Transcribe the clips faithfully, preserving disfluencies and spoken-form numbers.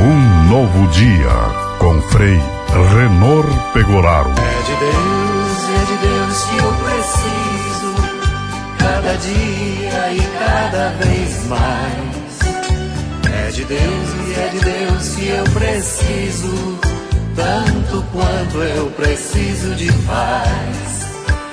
Um novo dia com Frei Renor Pegoraro. É de Deus, é de Deus que eu preciso, cada dia e cada vez mais. É de Deus e é de Deus que eu preciso, tanto quanto eu preciso de paz.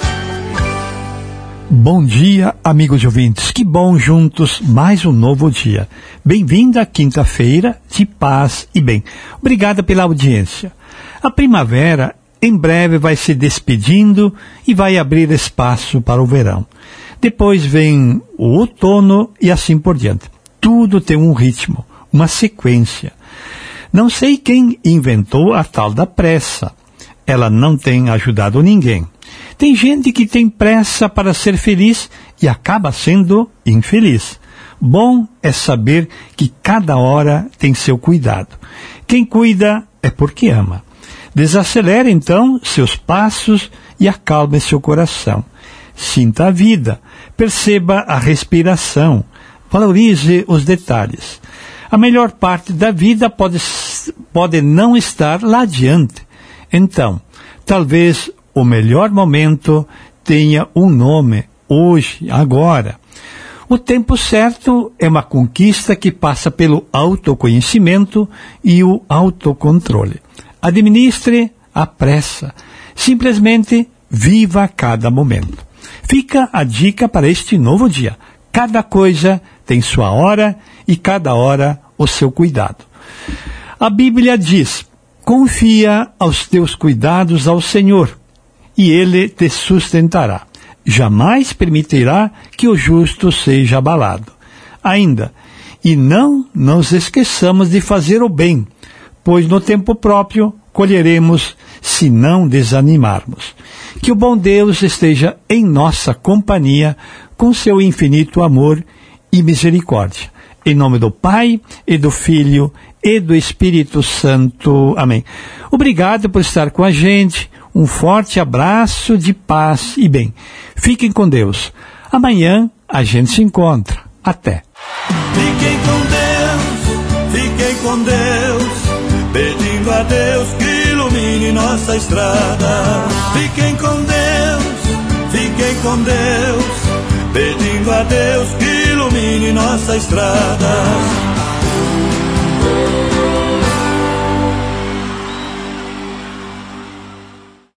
Bom dia, amigos e ouvintes. Que bom juntos, mais um novo dia. Bem-vinda à quinta-feira de paz e bem. Obrigada pela audiência. A primavera em breve vai se despedindo e vai abrir espaço para o verão. Depois vem o outono e assim por diante. Tudo tem um ritmo, uma sequência. Não sei quem inventou a tal da pressa. Ela não tem ajudado ninguém. Tem gente que tem pressa para ser feliz e acaba sendo infeliz. Bom é saber que cada hora tem seu cuidado. Quem cuida é porque ama. Desacelere então seus passos e acalme seu coração. Sinta a vida, perceba a respiração, valorize os detalhes. A melhor parte da vida pode, pode não estar lá adiante. Então, talvez o melhor momento tenha um nome, hoje, agora. O tempo certo é uma conquista que passa pelo autoconhecimento e o autocontrole. Administre a pressa. Simplesmente viva cada momento. Fica a dica para este novo dia. Cada coisa tem sua hora e cada hora o seu cuidado. A Bíblia diz: confia aos teus cuidados ao Senhor, e Ele te sustentará. Jamais permitirá que o justo seja abalado. Ainda, e não nos esqueçamos de fazer o bem, pois no tempo próprio colheremos se não desanimarmos. Que o bom Deus esteja em nossa companhia com seu infinito amor e misericórdia. Em nome do Pai, e do Filho, e do Espírito Santo. Amém. Obrigado por estar com a gente. Um forte abraço de paz e bem. Fiquem com Deus. Amanhã a gente se encontra. Até. Fiquem com Deus, fiquem com Deus, pedindo a Deus que ilumine nossa estrada. Fiquem com Deus, fiquem com Deus, pedindo a Deus que ilumine nossa estrada.